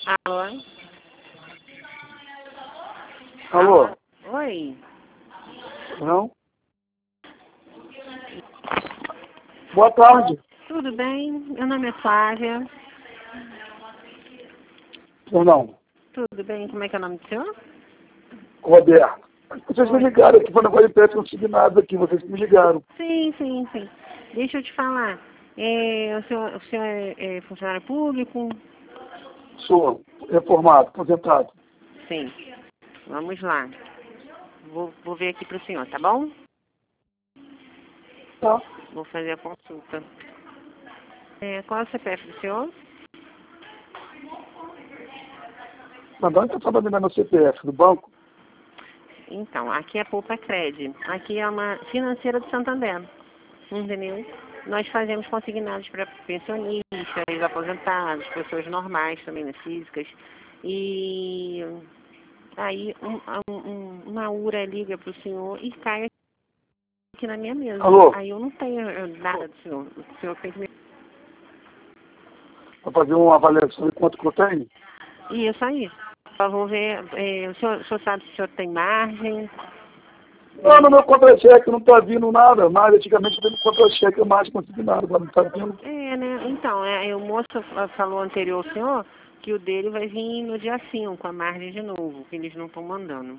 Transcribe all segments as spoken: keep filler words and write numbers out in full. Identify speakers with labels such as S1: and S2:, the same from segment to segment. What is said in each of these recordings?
S1: Alô?
S2: Alô?
S1: Oi.
S2: Não? Boa tarde.
S1: Tudo bem? Meu nome é Flávia.
S2: Ou não?
S1: Tudo bem? Como é que é o nome do senhor?
S2: Roberto. Vocês me
S1: Oi.
S2: ligaram aqui, foi um negócio de empréstimo consignado aqui, vocês me ligaram.
S1: Sim, sim, sim. Deixa eu te falar. É, o senhor, o senhor é, é funcionário público?
S2: Sou reformado, aposentado.
S1: Sim. Vamos lá. Vou, vou ver aqui para o senhor, tá bom?
S2: Tá.
S1: Vou fazer a consulta. É, qual é o C P F do senhor?
S2: Mas onde está trabalhando no C P F do banco?
S1: Então, aqui é Poupa Cred. Aqui é uma financeira do Santander. Entendeu? Nós fazemos consignados para pensionistas, aposentados, pessoas normais também, né, físicas. E aí um, um, uma URA liga para o senhor e cai aqui na minha mesa.
S2: Alô?
S1: Aí eu não tenho eh, nada do senhor. O senhor tem que me...
S2: Para fazer uma avaliação de quanto que eu tenho?
S1: Isso aí. Só vou ver. Eh, o, senhor, o senhor sabe se o senhor tem margem?
S2: Não, no meu contra-cheque não está vindo nada, mas antigamente teve contra-cheque mais consignado, agora não está vindo.
S1: É, né? Então, é, o moço falou anterior ao senhor que o dele vai vir no dia cinco, a margem de novo, que eles não estão mandando.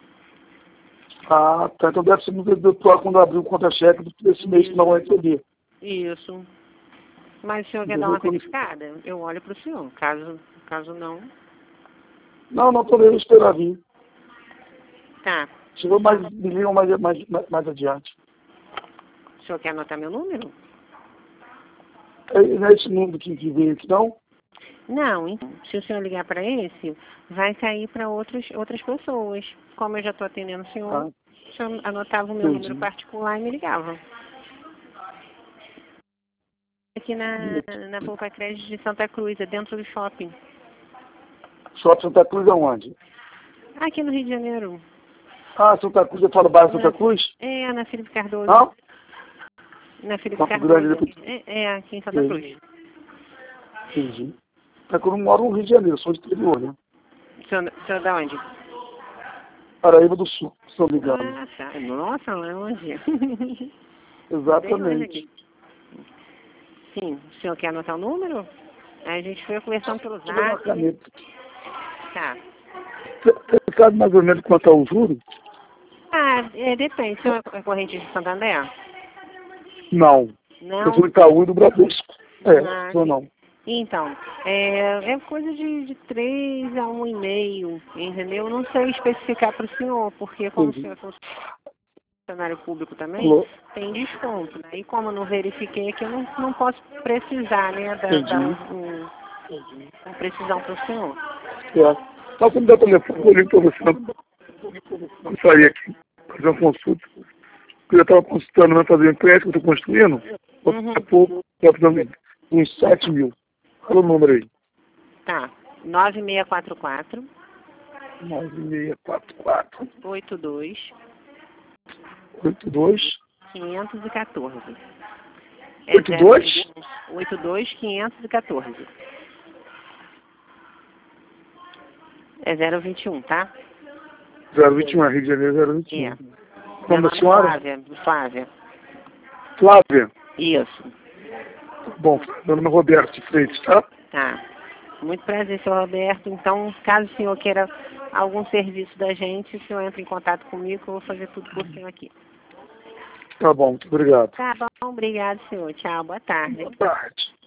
S2: Ah, tá. Então deve ser no dedutor quando abrir o contra-cheque desse mês que não vai receber.
S1: Isso. Mas o senhor quer dar
S2: Entendeu?
S1: uma verificada? Eu olho para o senhor. Caso, caso não...
S2: Não, não estou nem esperar vir.
S1: Tá.
S2: Chegou mais, me ligam mais, mais, mais, mais adiante.
S1: O senhor quer anotar meu número?
S2: É, não é esse número que, que veio aqui, não?
S1: Não, então, se o senhor ligar para esse, vai cair para outras pessoas. Como eu já estou atendendo o senhor,
S2: Ah,
S1: o senhor anotava o meu
S2: entendi.
S1: número particular e me ligava. Aqui na, na Poupa Crédito de Santa Cruz, é dentro do shopping.
S2: Shopping Santa Cruz é onde?
S1: Aqui no Rio de Janeiro.
S2: Ah, Santa Cruz, eu falo bairro Santa Cruz?
S1: É, na Felipe Cardoso.
S2: Não?
S1: Na Felipe
S2: Campo
S1: Cardoso.
S2: Grande, depois.
S1: É, é, aqui em Santa Cruz.
S2: Entendi. É que eu não moro no Rio de Janeiro, sou do interior, né?
S1: O senhor, o senhor da onde?
S2: Paraíba do Sul, se não me engano.
S1: Ah, tá. Nossa, longe. Bem longe
S2: Exatamente.
S1: aqui. Sim, o senhor quer anotar o número? A gente foi conversando pelo
S2: Deixa eu pegar uma
S1: zap.
S2: caneta.
S1: Tá.
S2: Você sabe mais ou menos quanto é o juro?
S1: Ah, é, depende. O senhor é corrente de Santander?
S2: Não.
S1: Não?
S2: Eu sou Itaú e do Bradesco. É,
S1: Ah,
S2: sou
S1: sim.
S2: não.
S1: Então, é, é coisa de, de três a um e meio, entendeu? Não sei especificar para o senhor, porque como o
S2: Entendi.
S1: senhor é funcionário público também,
S2: Alô?
S1: tem desconto, né? E como eu não verifiquei aqui, eu não, não posso precisar, né, da, da
S2: Entendi.
S1: um, um precisão para o senhor.
S2: É. Só que me dá o telefone, eu ligo para você. Eu saí aqui, fazer uma consulta. Eu já estava consultando, né, fazer um empréstimo, estou construindo.
S1: Uhum.
S2: Daqui a pouco, rapidamente, uns sete mil. Fala o número aí.
S1: Tá. nove seis quatro quatro,
S2: nove seis quatro quatro,
S1: oito dois,
S2: oito dois,
S1: quinhentos e quatorze. É
S2: oito dois,
S1: oito dois, quinhentos e quatorze. É zero vinte e um, tá?
S2: zero vinte e um, Rio de Janeiro, zero vinte e um.
S1: É.
S2: O
S1: Meu
S2: nome da
S1: nome é
S2: senhora?
S1: Flávia. Flávia.
S2: Flávia.
S1: Isso.
S2: Bom, meu nome é Roberto de Freitas, tá?
S1: Tá. Muito prazer, senhor Roberto. Então, caso o senhor queira algum serviço da gente, o senhor entra em contato comigo, que eu vou fazer tudo por senhor aqui.
S2: Tá bom, muito obrigado.
S1: Tá bom, obrigado, senhor. Tchau, boa tarde.
S2: Boa tarde.